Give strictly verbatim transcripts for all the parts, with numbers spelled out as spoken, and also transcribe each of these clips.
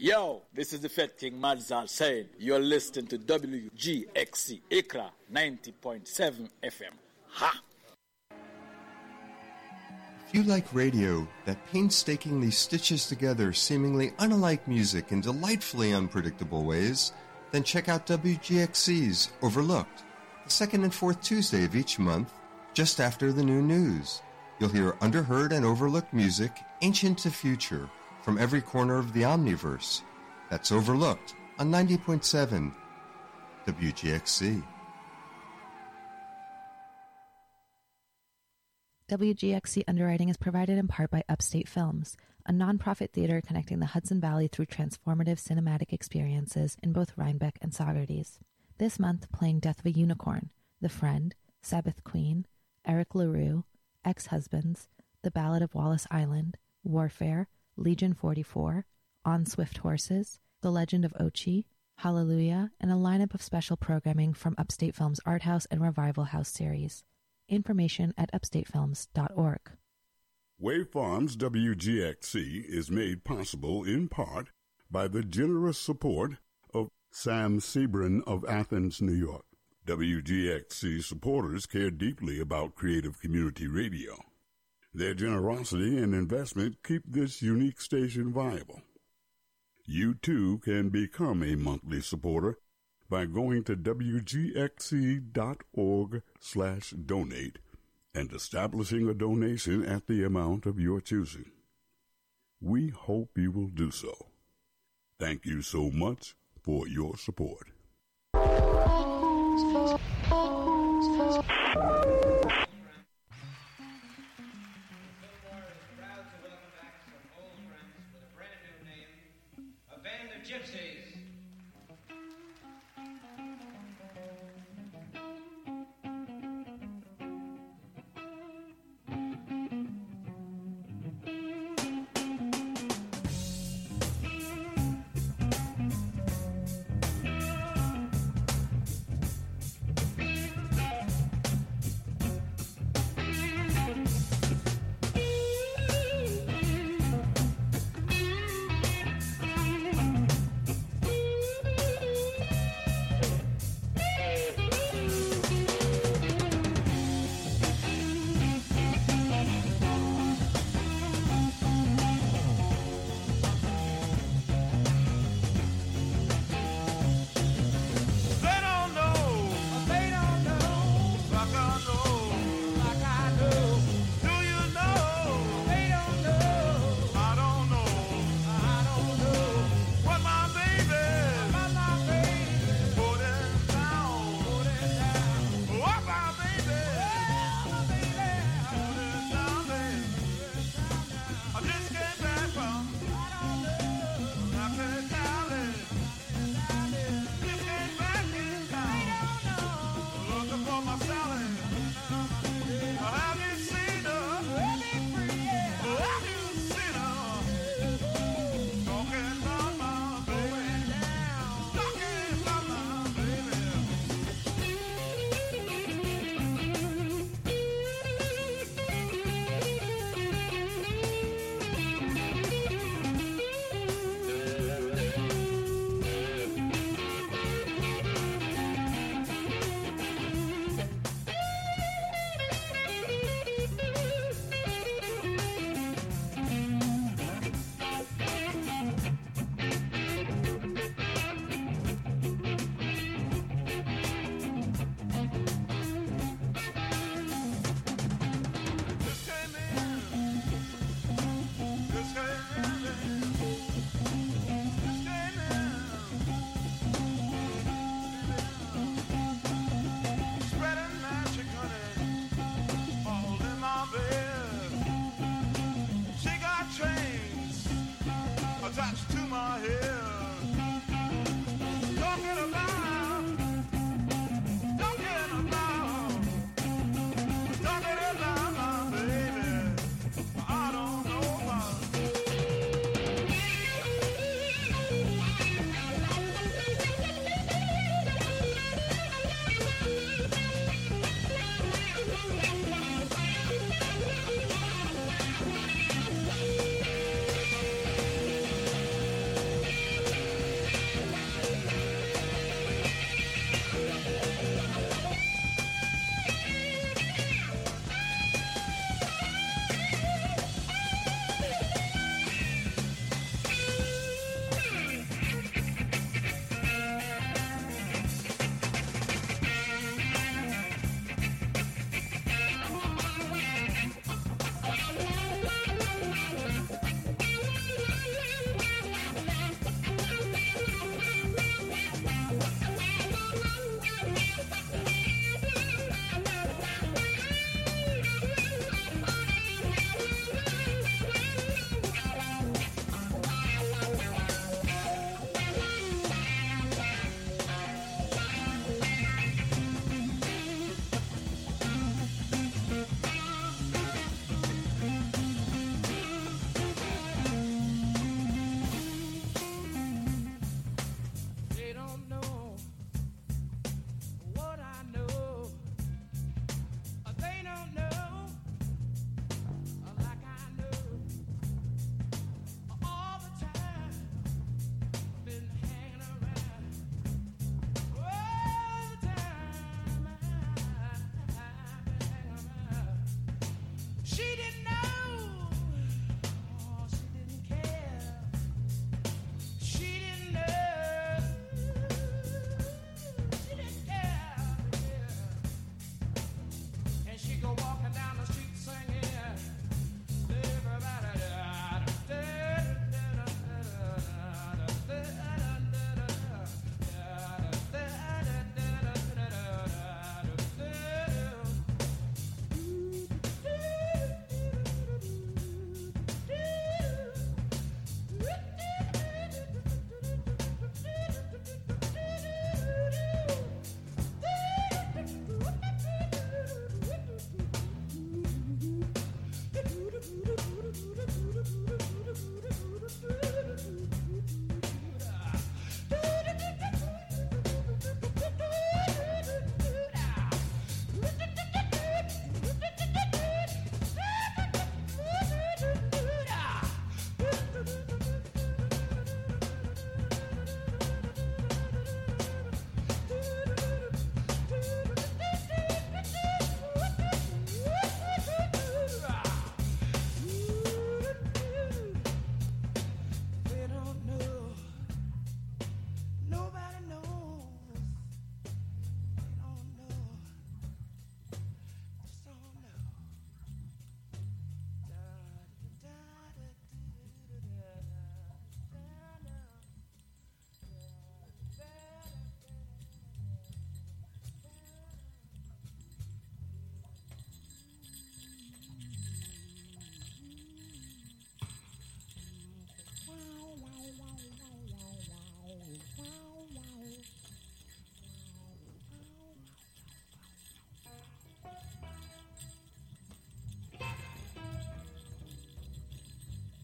Yo, this is the Fed King Madzal saying you're listening to W G X C Ikra ninety point seven F M. Ha! If you like radio that painstakingly stitches together seemingly unlike music in delightfully unpredictable ways, then check out W G X C's Overlooked, the second and fourth Tuesday of each month, just after the new news. You'll hear underheard and overlooked music, ancient to future, from every corner of the Omniverse. That's Overlooked on ninety point seven W G X C. W G X C underwriting is provided in part by Upstate Films, a nonprofit theater connecting the Hudson Valley through transformative cinematic experiences in both Rhinebeck and Saugerties. This month, playing Death of a Unicorn, The Friend, Sabbath Queen, Eric LaRue, Ex-Husbands, The Ballad of Wallace Island, Warfare, Legion forty-four, On Swift Horses, The Legend of Ochi, Hallelujah, and a lineup of special programming from Upstate Films Art House and Revival House series. Information at upstate films dot org. Wave Farms W G X C is made possible in part by the generous support of Sam Sebrin of Athens, New York. W G X C supporters care deeply about creative community radio. Their generosity and investment keep this unique station viable. You too can become a monthly supporter by going to W G X C dot org slash donate and establishing a donation at the amount of your choosing. We hope you will do so. Thank you so much for your support.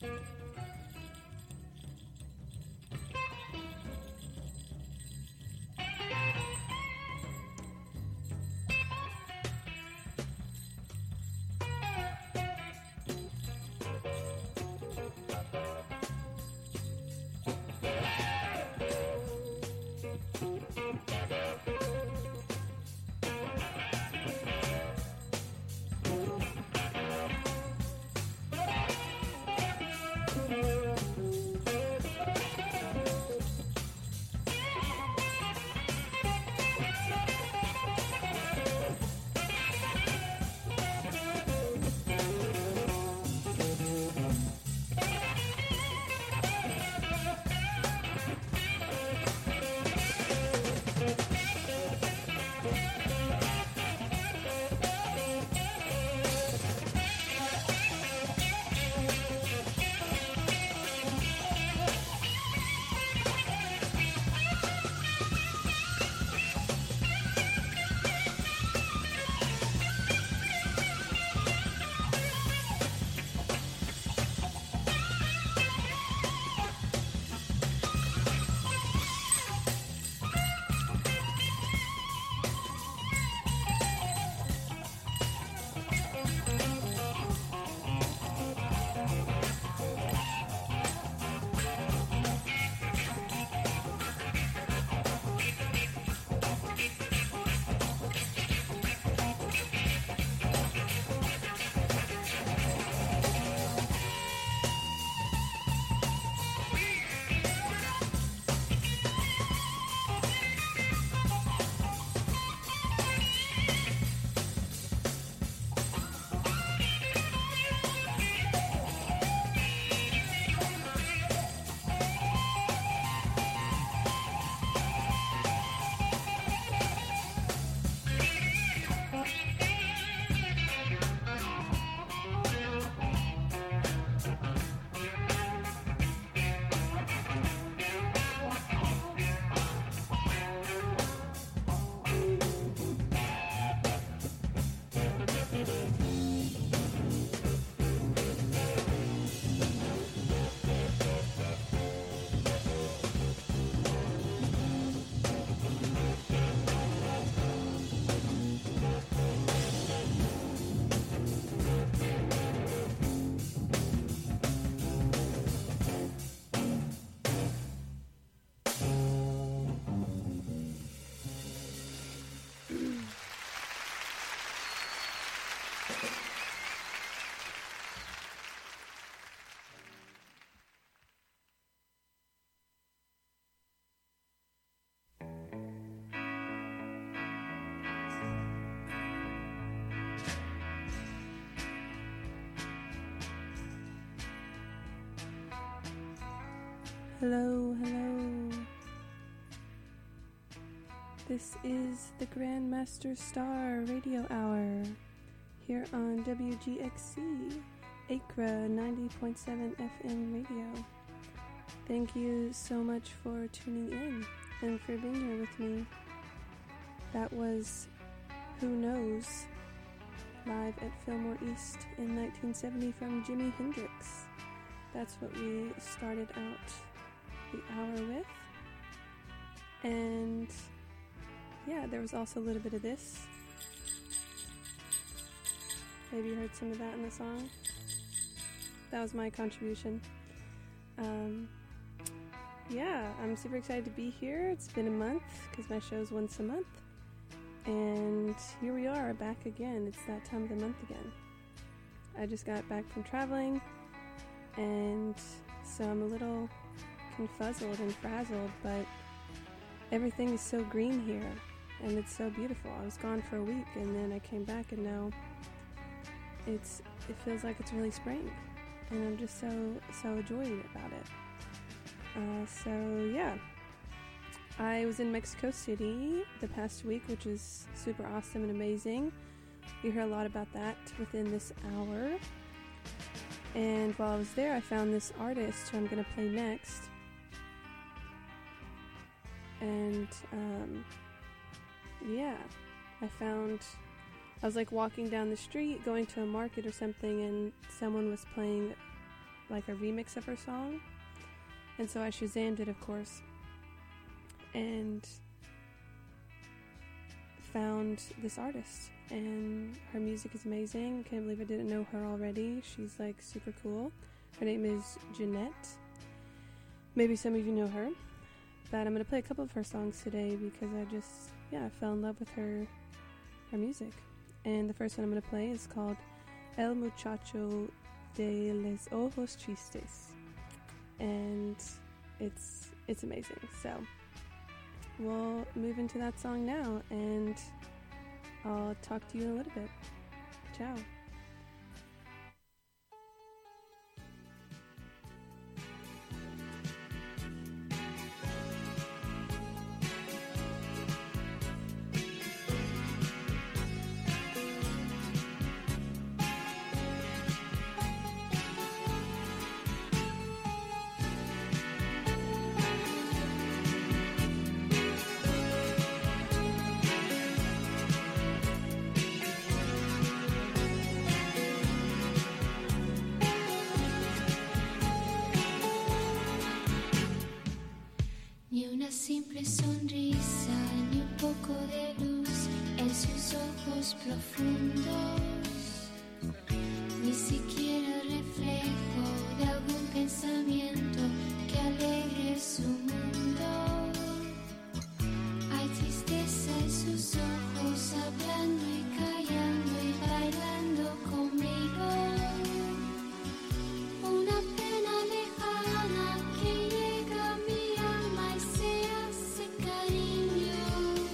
Hello, hello. This is the Grandmaster Star Radio Hour here on W G X C, Acra ninety point seven F M radio. Thank you so much for tuning in and for being here with me. That was Who Knows, live at Fillmore East in nineteen seventy from Jimi Hendrix. That's what we started out the hour with. And yeah, there was also a little bit of this. Maybe you heard some of that in the song. That was my contribution. Um, yeah, I'm super excited to be here. It's been a month because my show's once a month. And here we are, back again. It's that time of the month again. I just got back from traveling, and so I'm a little confuzzled and frazzled, but everything is so green here, and it's so beautiful. I was gone for a week, and then I came back, and now it's it feels like it's really spring, and I'm just so, so joyed about it. Uh, so, yeah. I was in Mexico City the past week, which is super awesome and amazing. You hear a lot about that within this hour. And while I was there, I found this artist who I'm going to play next. And, um, yeah, I found, I was like walking down the street, going to a market or something, and someone was playing like a remix of her song. And so I Shazammed it, of course, and found this artist. And her music is amazing. Can't believe I didn't know her already. She's like super cool. Her name is Jeanette. Maybe some of you know her. But I'm going to play a couple of her songs today because I just, yeah, I fell in love with her, her music. And the first one I'm going to play is called El Muchacho de los Ojos Tristes. And it's it's amazing. So we'll move into that song now, and I'll talk to you in a little bit. Ciao. Ni una simple sonrisa, ni un poco de luz en sus ojos profundos, ni siquiera reflejo de algún pensamiento que alegre su mundo. Hay tristeza en sus ojos, hablando y callando y bailando conmigo. Una pena lejana que llega a mi alma y se hace cariño.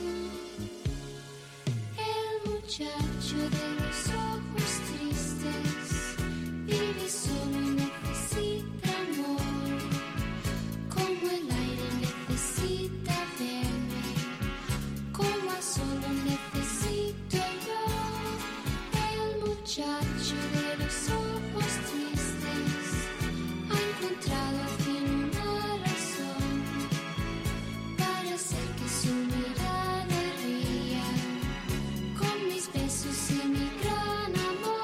El muchacho de los ojos tristes vive solo y necesita amor, como el aire necesita verme, como a solo necesito yo. El muchacho de los ojos tristes ha encontrado al fin una razón para hacer que su mirada ría, con mis besos y mi gran amor.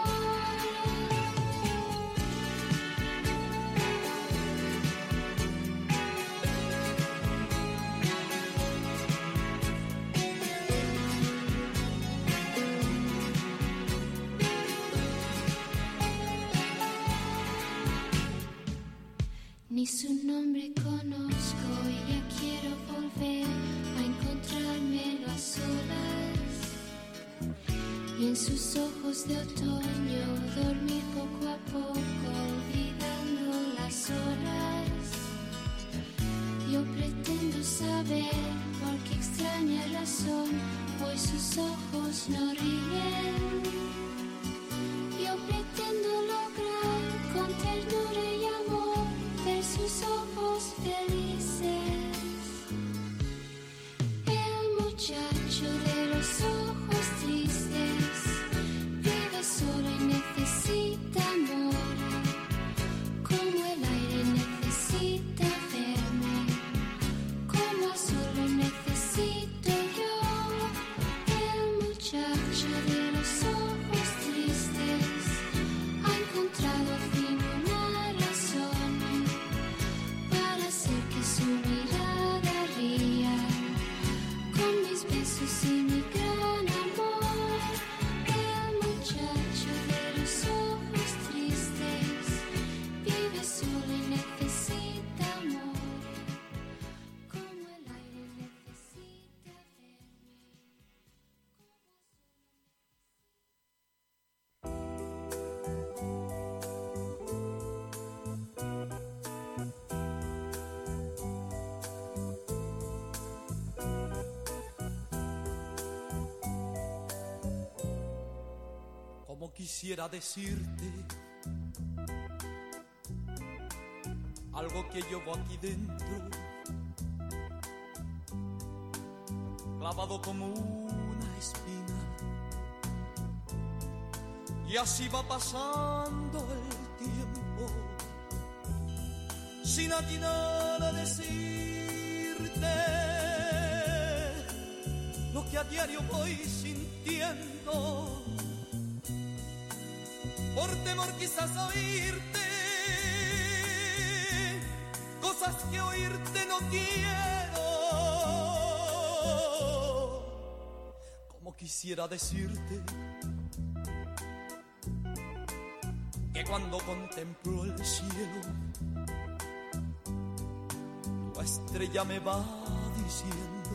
Ni su nombre conozco y ya quiero volver a encontrármelo a solas, y en sus ojos de otoño dormir poco a poco olvidando las horas. Yo pretendo saber por qué extraña razón hoy sus ojos no ríen. Yo pretendo lograr con ternura y amor ver sus ojos felices. El muchacho de los ojos tristes vive solo y necesita amor, como el aire necesita verme, como a solo necesito yo. El muchacho de los ojos tristes ha encontrado al fin una razón para hacer que su mirada ría, con mis besos y mi gran amor. El muchacho de los ojos tristes vive solo y necesita amor, como el aire necesita verme. Como quisiera decirte algo que llevo aquí dentro, clavado como una espina, y así va pasando el tiempo sin atinar a decirte lo que a diario voy sintiendo. Por temor quizás a oírte cosas que oírte no quiero. Como quisiera decirte que cuando contemplo el cielo, tu estrella me va diciendo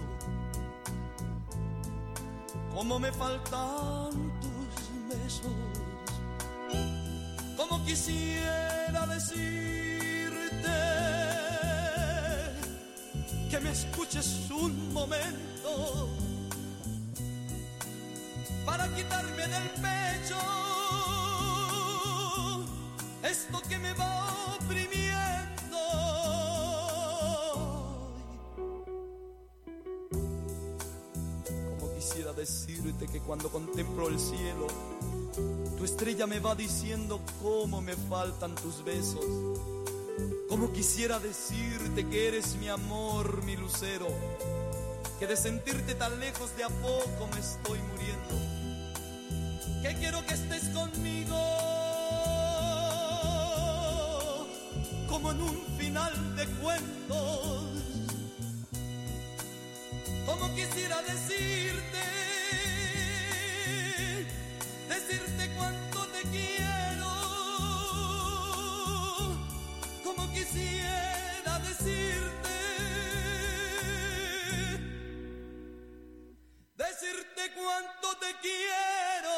cómo me faltan tus besos. Como quisiera decirte que me escuches un momento para quitarme del pecho esto que me va oprimiendo. Como quisiera decirte que cuando contemplo el cielo, tu estrella me va diciendo cómo me faltan tus besos. Como quisiera decirte que eres mi amor, mi lucero, que de sentirte tan lejos de a poco me estoy muriendo, que quiero que estés conmigo como en un final de cuentos. Como quisiera decirte, decirte cuánto te quiero. Como quisiera decirte, decirte cuánto te quiero.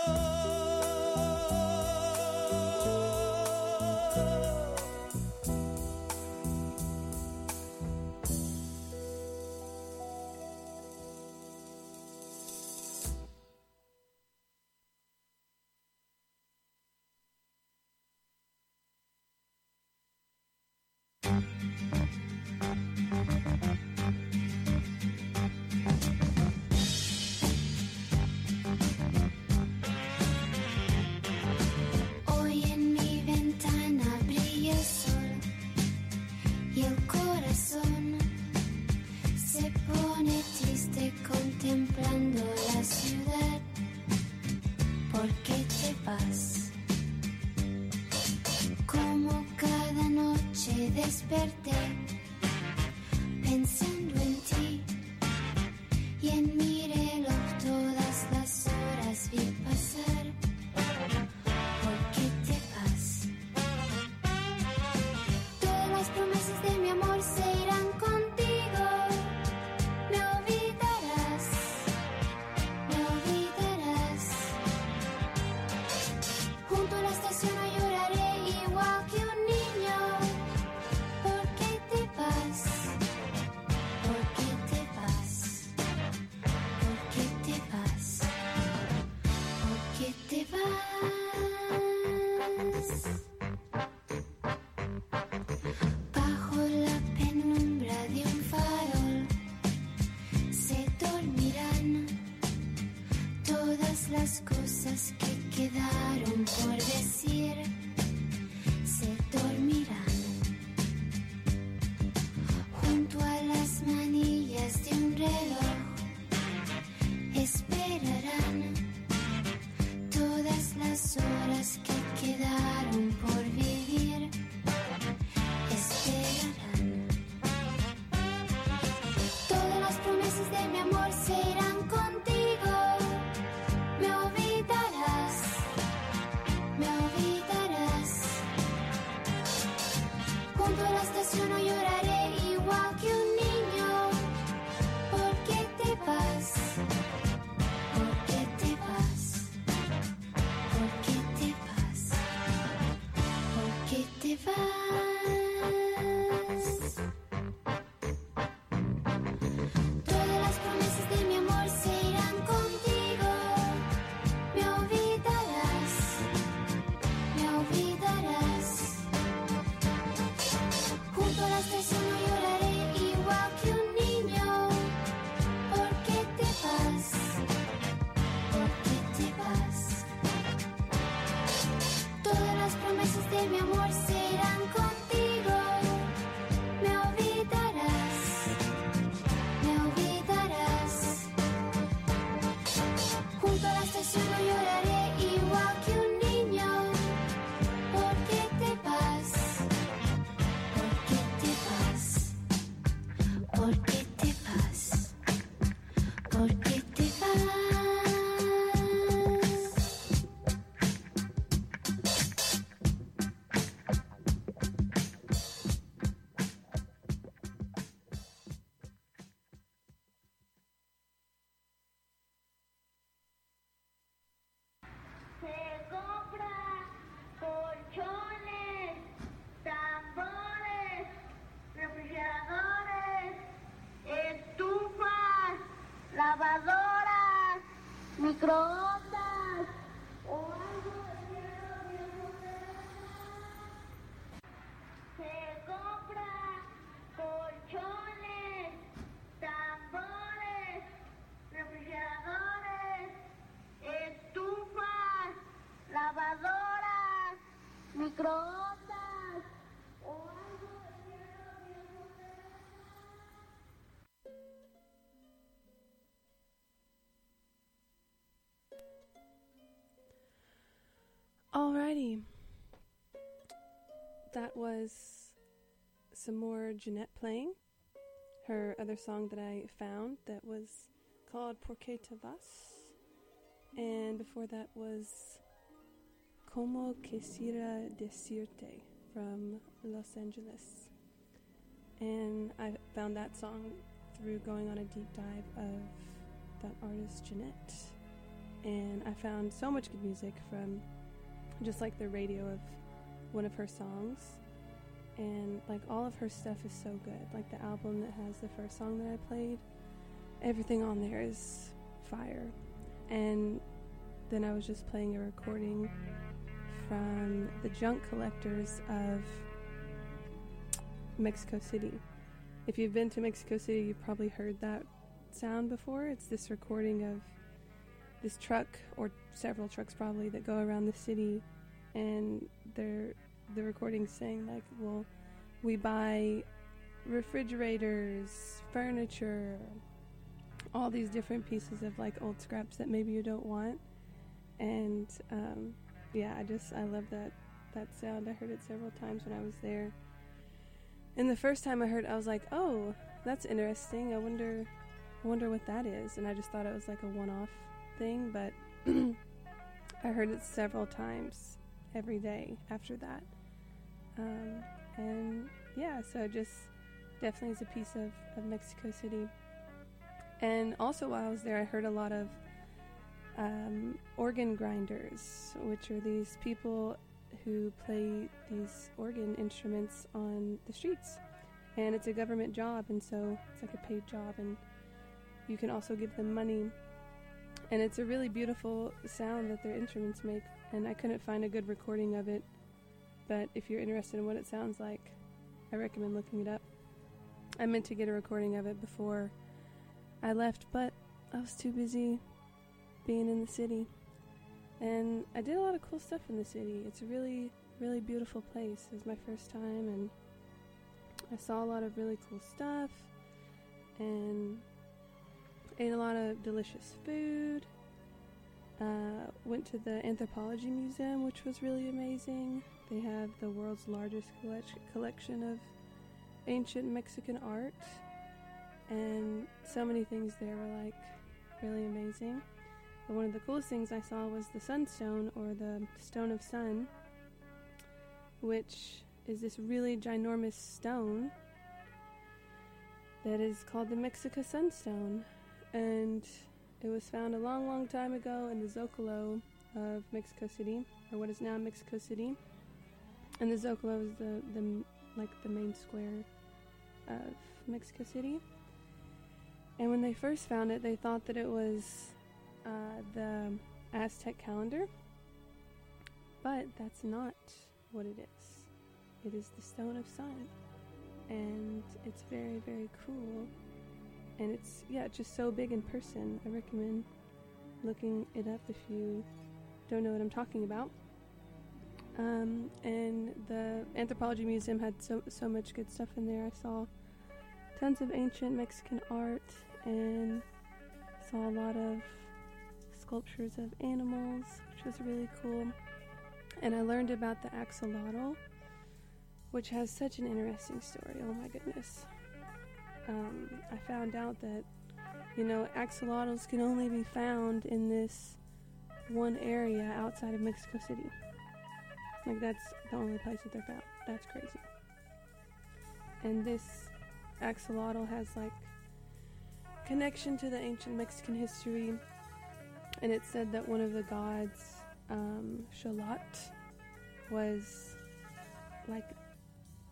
Contemplando la ciudad, ¿por qué te vas? Como cada noche desperté pensando en ti y en mi reloj todas las horas vi pasar. ¿Por qué te vas? Todas las promesas de mi amor se irán contigo. Me olvidarás, me olvidarás. Junto a la estación no lloraré igual que un niño. ¿Por qué te vas? ¿Por qué te vas? ¿Por qué te vas? ¿Por qué te vas? Bajo la penumbra de un farol se dormirán todas las cosas que quedaron por decir. Se dormirán junto a las manillas de un reloj. Esperarán todas las horas que quedaron por vivir. Esperarán. Todas las promesas de mi amor se irán contigo. Me olvidarás, me olvidarás. Junto a la estación no lloraré igual que un niño. ¿Por qué te vas? microondas o algo se compra colchones, tambores, refrigeradores, estufas, lavadoras, microondas o algo. Alrighty. That was some more Jeanette playing her other song that I found that was called Por qué te vas? And before that was Como quisiera decirte from Los Angeles. And I found that song through going on a deep dive of that artist Jeanette. And I found so much good music from just like the radio of one of her songs. And like all of her stuff is so good. Like the album that has the first song that I played, everything on there is fire. And then I was just playing a recording from the Junk Collectors of Mexico City. If you've been to Mexico City, you've probably heard that sound before. It's this recording of this truck, or several trucks probably, that go around the city, and they're the recording saying like, well, we buy refrigerators, furniture, all these different pieces of like old scraps that maybe you don't want. And um, yeah, I just I love that that sound. I heard it several times when I was there. And the first time I heard it, I was like, oh, that's interesting. I wonder I wonder what that is. And I just thought it was like a one-off thing, but I heard it several times every day after that. Um, and yeah, so just definitely is a piece of, of Mexico City. And also while I was there, I heard a lot of um, organ grinders, which are these people who play these organ instruments on the streets. And it's a government job, and so it's like a paid job, and you can also give them money. And it's a really beautiful sound that their instruments make, and I couldn't find a good recording of it, but if you're interested in what it sounds like, I recommend looking it up. I meant to get a recording of it before I left, but I was too busy being in the city. And I did a lot of cool stuff in the city. It's a really, really beautiful place. It was my first time, and I saw a lot of really cool stuff, and ate a lot of delicious food. Uh, went to the Anthropology Museum, which was really amazing. They have the world's largest collect- collection of ancient Mexican art, and so many things there were like really amazing. But one of the coolest things I saw was the Sunstone, or the Stone of Sun, which is this really ginormous stone that is called the Mexica Sunstone. And it was found a long, long time ago in the Zocalo of Mexico City, or what is now Mexico City. And the Zocalo is the, the like the main square of Mexico City. And when they first found it, they thought that it was uh, the Aztec calendar, but that's not what it is. It is the Stone of Sun, and it's very, very cool. And it's, yeah, it's just so big in person. I recommend looking it up if you don't know what I'm talking about. Um, and the Anthropology Museum had so so much good stuff in there. I saw tons of ancient Mexican art, and saw a lot of sculptures of animals, which was really cool. And I learned about the axolotl, which has such an interesting story. Oh my goodness. Um, I found out that, you know, axolotls can only be found in this one area outside of Mexico City. Like, that's the only place that they're found. That's crazy. And this axolotl has, like, connection to the ancient Mexican history. And it said that one of the gods, um, Xolotl, was, like,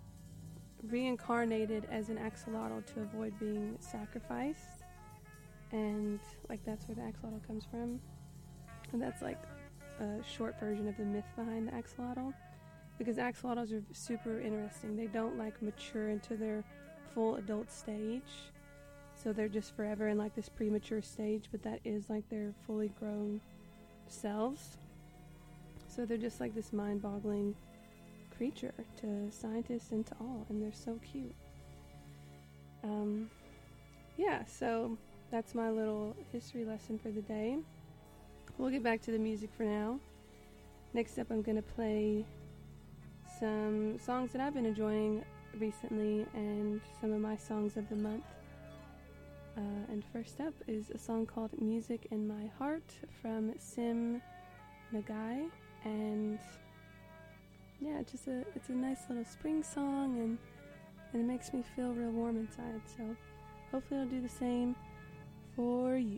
reincarnated as an axolotl to avoid being sacrificed. and like that's where the axolotl comes from. And that's like a short version of the myth behind the axolotl, because axolotls are super interesting. They don't like mature into their full adult stage, so they're just forever in like this premature stage, but that is like their fully grown selves. So they're just like this mind-boggling creature to scientists and to all, and they're so cute. Um, yeah, so that's my little history lesson for the day. We'll get back to the music for now. Next up, I'm going to play some songs that I've been enjoying recently and some of my songs of the month. Uh, and first up is a song called Music in My Heart from Sim Nagai. And yeah, it's just a, it's a nice little spring song, and, and it makes me feel real warm inside. So hopefully it'll do the same for you.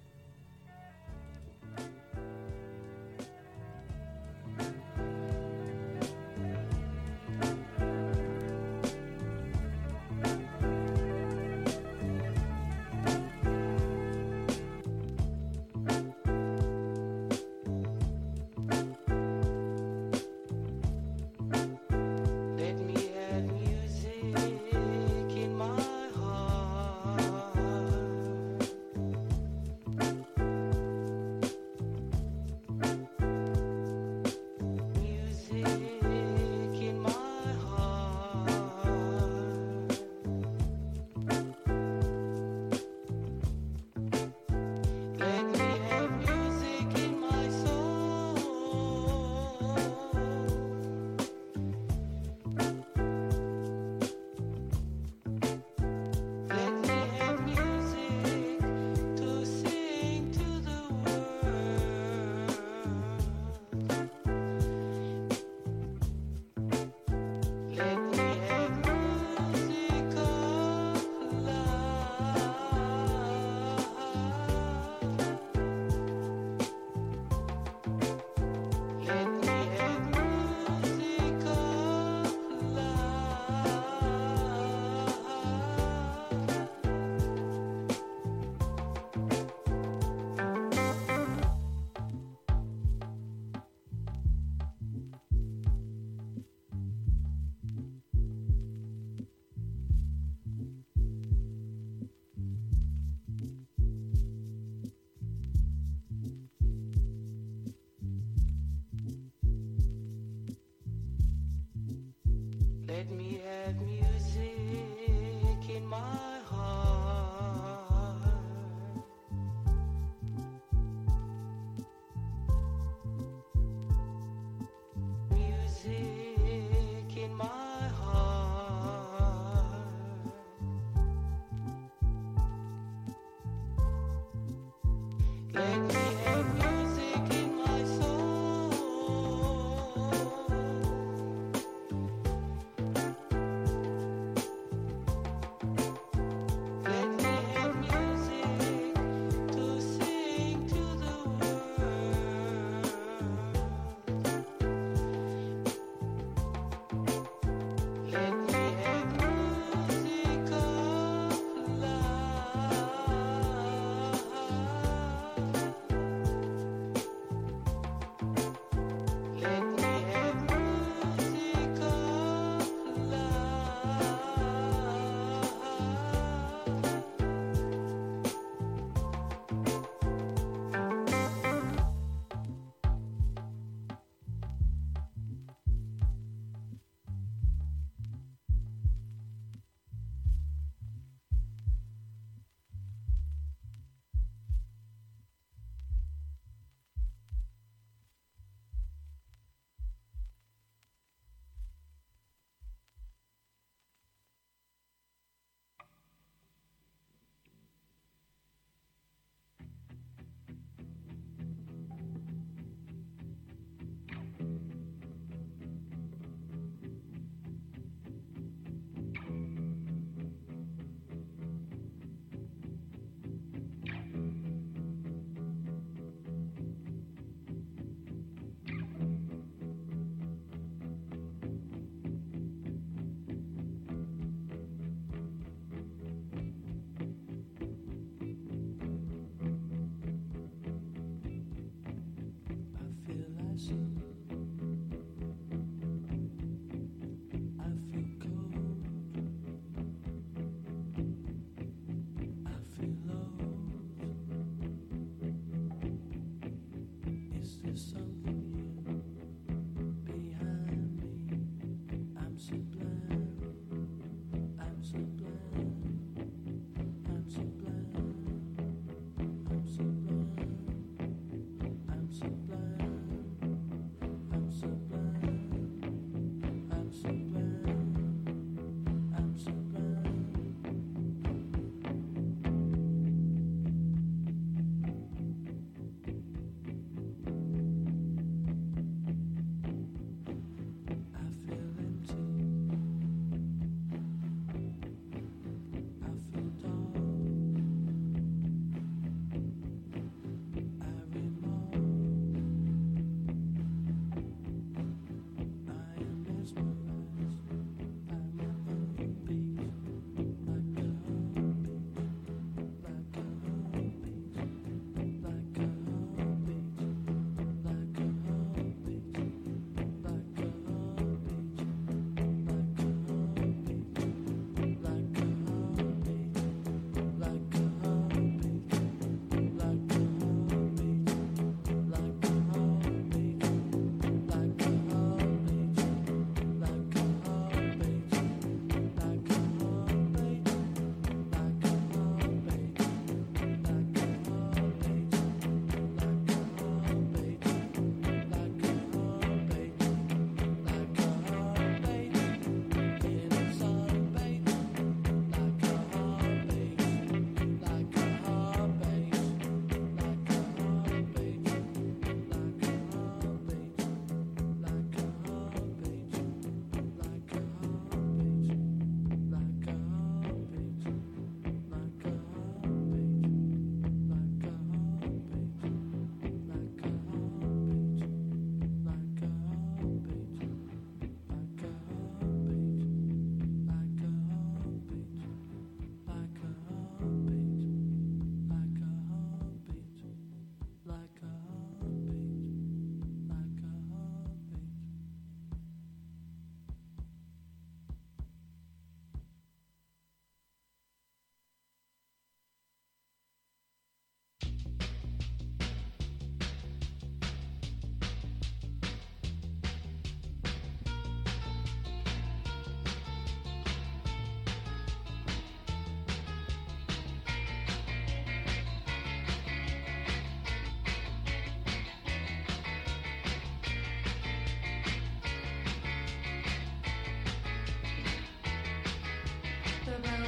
Let me have music in my heart. Music in my heart. Let me have music in my soul.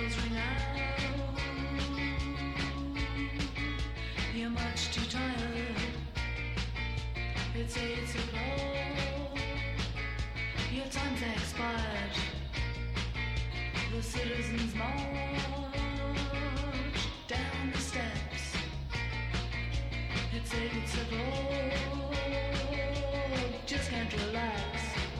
bells ring out. You're much too tired. It's eight o'clock. Your time's expired. The citizens march down the steps. It's eight o'clock. Just can't relax.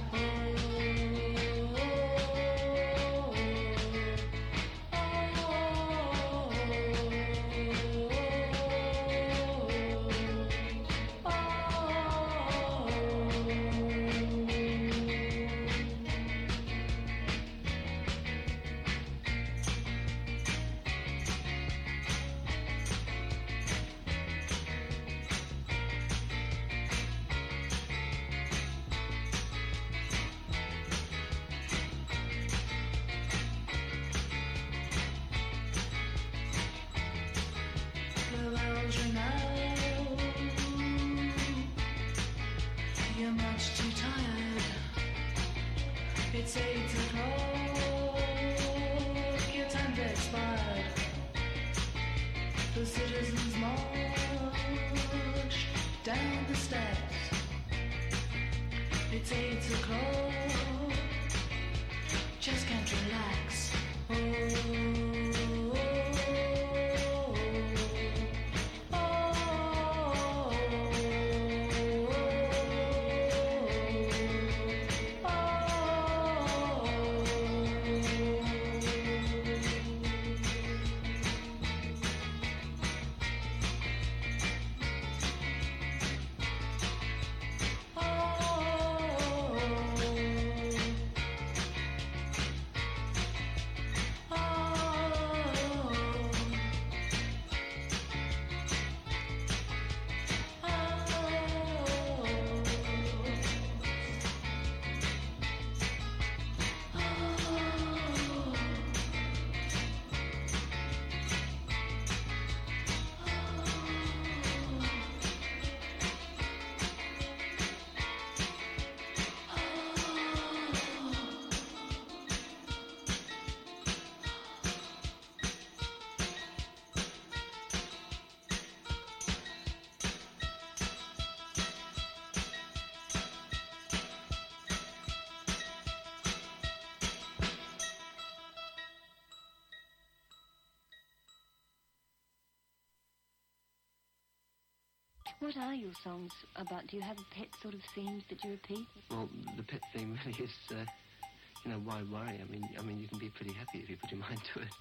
You're much too tired. It's eight o'clock. Your time's expired. The citizens march down the steps. It's eight o'clock. Just can't relax. Oh. What are your songs about? Do you have pet sort of themes that you repeat? Well, the pet theme really is, uh, you know, why worry? I mean, I mean, you can be pretty happy if you put your mind to it.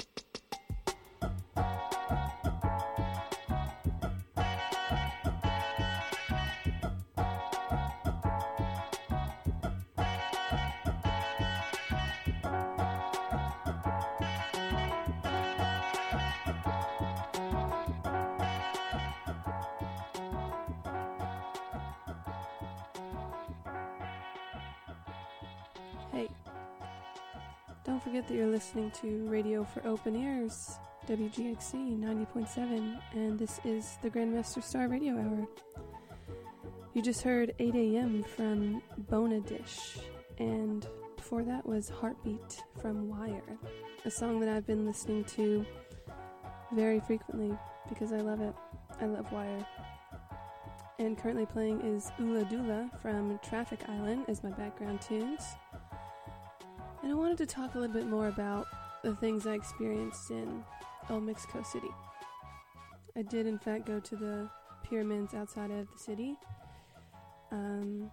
Hey, don't forget that you're listening to Radio for Open Ears, W G X C ninety point seven, and this is the Grandmaster Star Radio Hour. You just heard eight a.m. from Bonadish, and before that was Heartbeat from Wire, a song that I've been listening to very frequently because I love it. I love Wire. And currently playing is Ula Dula from Traffic Island as my background tunes. And I wanted to talk a little bit more about the things I experienced in Old Mexico City. I did, in fact, go to the pyramids outside of the city. Um,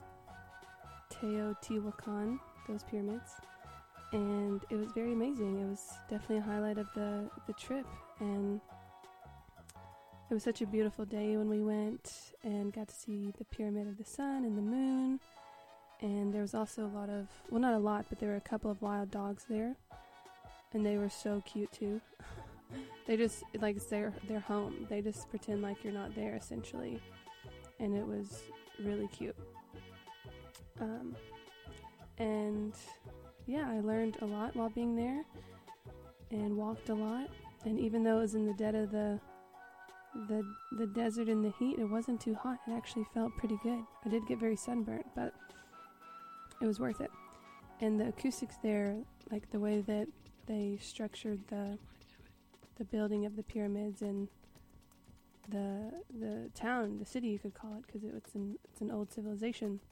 Teotihuacan, those pyramids. And it was very amazing. It was definitely a highlight of the, the trip. And it was such a beautiful day when we went and got to see the Pyramid of the Sun and the Moon. And there was also a lot of, well, not a lot, but there were a couple of wild dogs there. And they were so cute, too. They just, like, it's their, their home. They just pretend like you're not there, essentially. And it was really cute. Um, and, yeah, I learned a lot while being there. And walked a lot. And even though it was in the dead of the, the, the desert in the heat, it wasn't too hot. It actually felt pretty good. I did get very sunburnt, but it was worth it. And the acoustics there, like the way that they structured the the building of the pyramids and the the town, the city you could call it, because it, it's an it's an old civilization.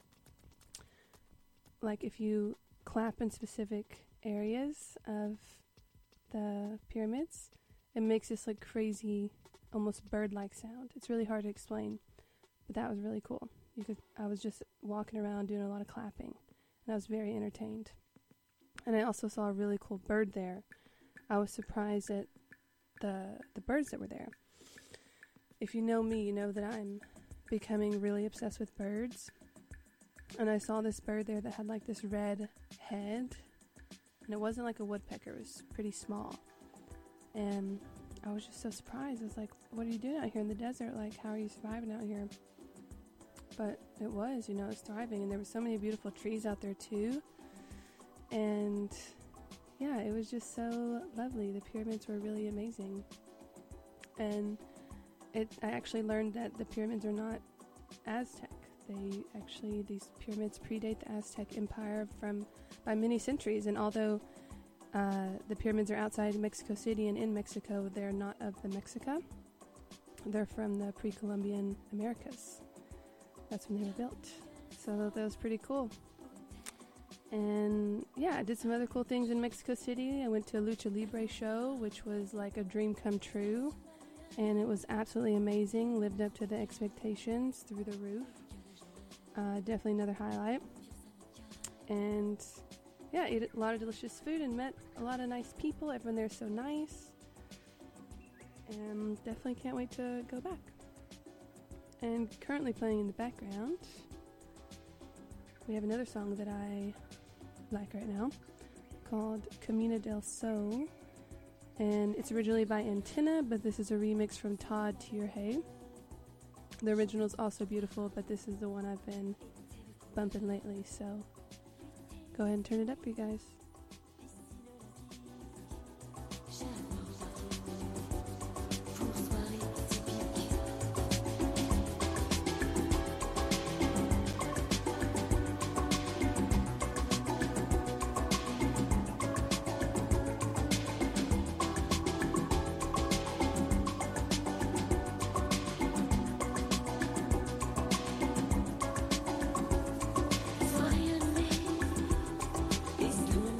Like if you clap in specific areas of the pyramids, it makes this like crazy, almost bird-like sound. It's really hard to explain, but that was really cool. You could I was just walking around doing a lot of clapping, and I was very entertained. And I also saw a really cool bird there. I was surprised at the the birds that were there. If you know me, you know that I'm becoming really obsessed with birds. And I saw this bird there that had like this red head. And it wasn't like a woodpecker, it was pretty small. And I was just so surprised. I was like, what are you doing out here in the desert? Like, how are you surviving out here? But it was, you know, it was thriving. And there were so many beautiful trees out there too. And yeah, it was just so lovely. The pyramids were really amazing. And it, I actually learned that the pyramids are not Aztec. They actually, these pyramids predate the Aztec Empire from by many centuries. And although uh, the pyramids are outside Mexico City and in Mexico, they're not of the Mexica. They're from the pre-Columbian Americas. That's when they were built. So that was pretty cool. And yeah, I did some other cool things in Mexico City. I went to a Lucha Libre show, which was like a dream come true. And it was absolutely amazing. Lived up to the expectations through the roof. Uh, definitely another highlight. And yeah, ate a lot of delicious food and met a lot of nice people. Everyone there is so nice. And definitely can't wait to go back. And currently playing in the background, we have another song that I like right now called Camino del Sol. And it's originally by Antenna, but this is a remix from Todd Tierhay. The original is also beautiful, but this is the one I've been bumping lately, so go ahead and turn it up, you guys. Soy en mí, es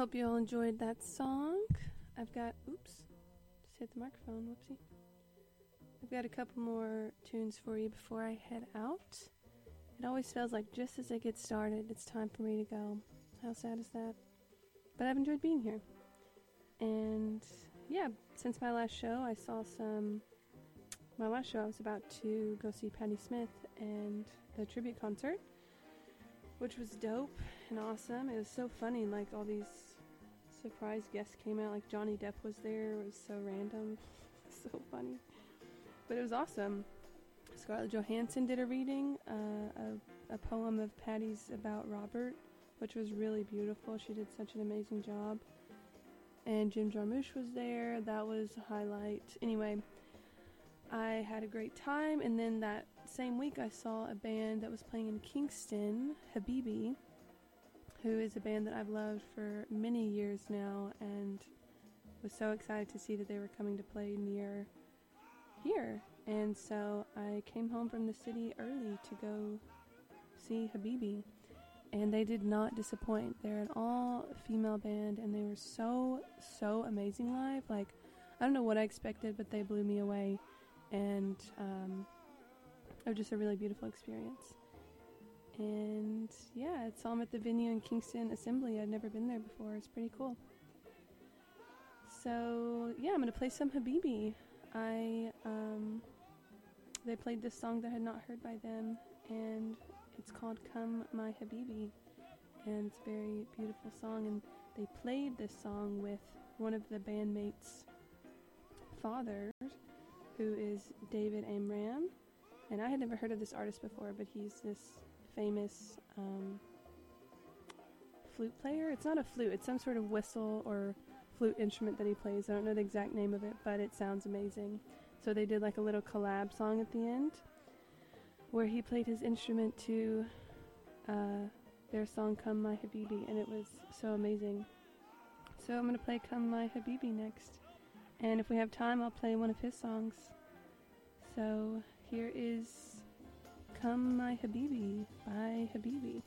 Hope you all enjoyed that song. I've got, oops, just hit the microphone, whoopsie. I've got a couple more tunes for you before I head out. It always feels like just as it gets started, it's time for me to go. How sad is that? But I've enjoyed being here. And yeah, since my last show, I saw some, my last show I was about to go see Patti Smith and the tribute concert, which was dope and awesome. It was so funny, like all these surprise guests came out, like Johnny Depp was there. It was so random, so funny, but it was awesome. Scarlett Johansson did a reading, uh, a, a poem of Patti's about Robert, which was really beautiful. She did such an amazing job. And Jim Jarmusch was there. That was a highlight. Anyway, I had a great time, and then that same week I saw a band that was playing in Kingston, Habibi, who is a band that I've loved for many years now, and was so excited to see that they were coming to play near here. And so I came home from the city early to go see Habibi, and they did not disappoint. They're an all-female band, and they were so, so amazing live. Like, I don't know what I expected, but they blew me away, and um, it was just a really beautiful experience. And yeah, I saw them at the venue in Kingston Assembly. I'd never been there before. It's pretty cool. So yeah, I'm gonna play some Habibi. I um, they played this song that I had not heard by them, and it's called "Come My Habibi," and it's a very beautiful song. And they played this song with one of the bandmates' fathers, who is David Amram. And I had never heard of this artist before, but he's this famous um, flute player. It's not a flute, it's some sort of whistle or flute instrument that he plays. I don't know the exact name of it, but it sounds amazing. So they did like a little collab song at the end where he played his instrument to uh, their song Come My Habibi, and it was so amazing. So I'm going to play Come My Habibi next, and if we have time I'll play one of his songs. So here is Come My Habibi by Habibi.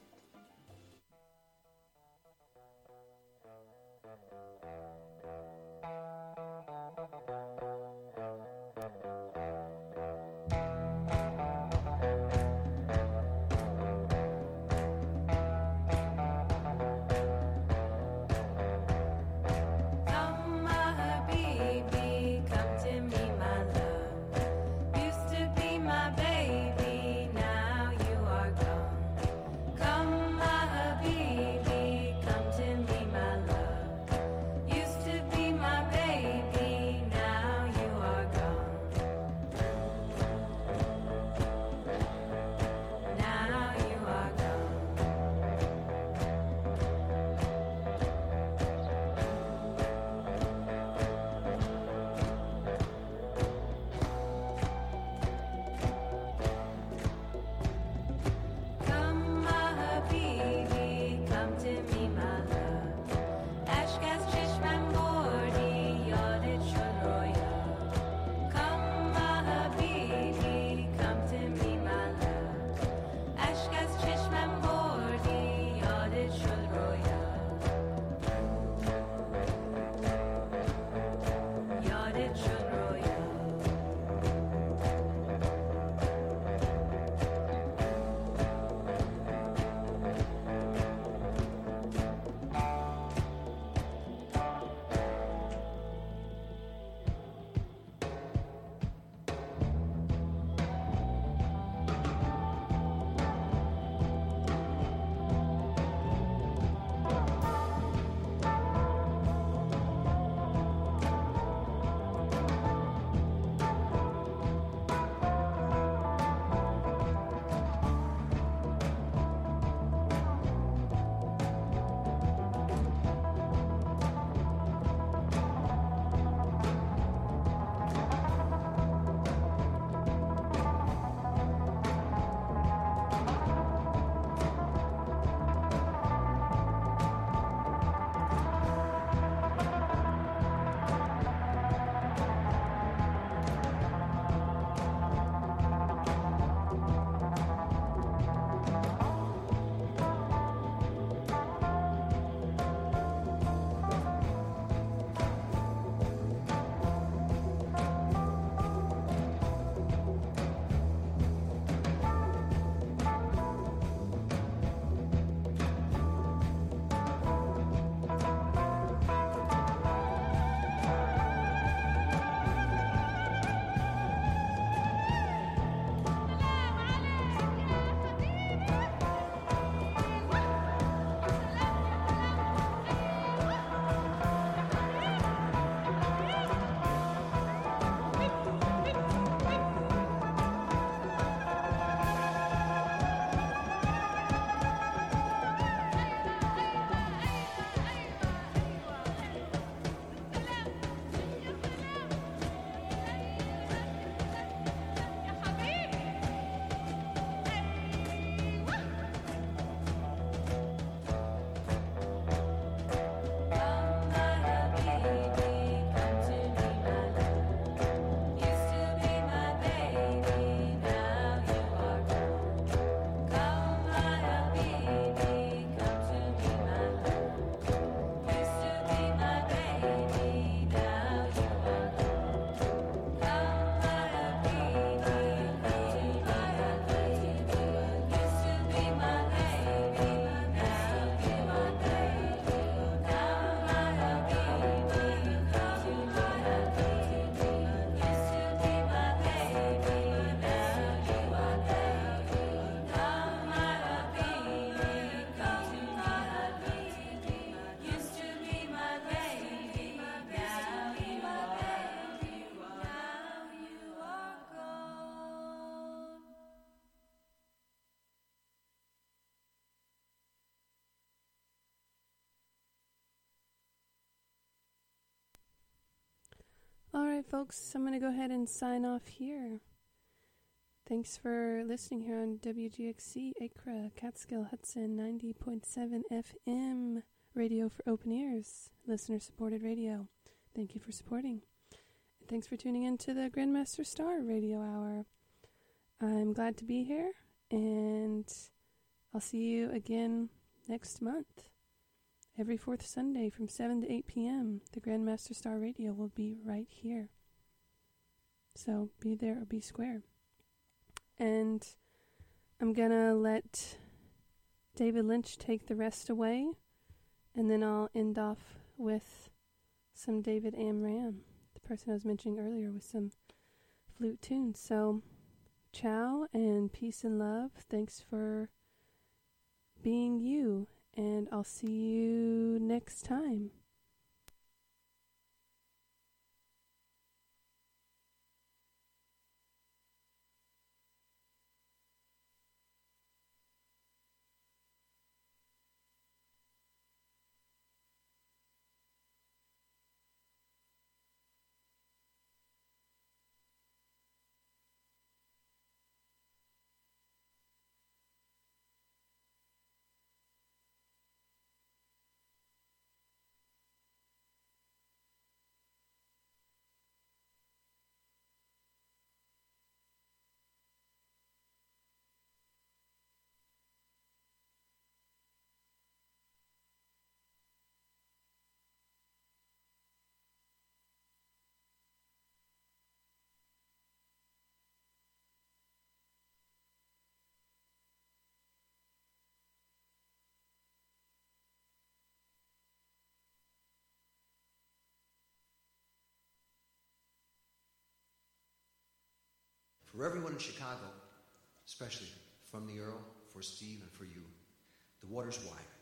Come right, folks, I'm going to go ahead and sign off here. Thanks for listening here on W G X C, Acra, Catskill, Hudson, ninety point seven F M, radio for open ears, listener-supported radio. Thank you for supporting. And thanks for tuning in to the Grandmaster Star Radio Hour. I'm glad to be here, and I'll see you again next month. Every fourth Sunday from seven to eight p.m., the Grandmaster Star Radio will be right here. So be there or be square. And I'm going to let David Lynch take the rest away, and then I'll end off with some David Amram, the person I was mentioning earlier, with some flute tunes. So ciao and peace and love. Thanks for being you, and I'll see you next time. For everyone in Chicago, especially from the Earl, for Steve, and for you, the water's wide.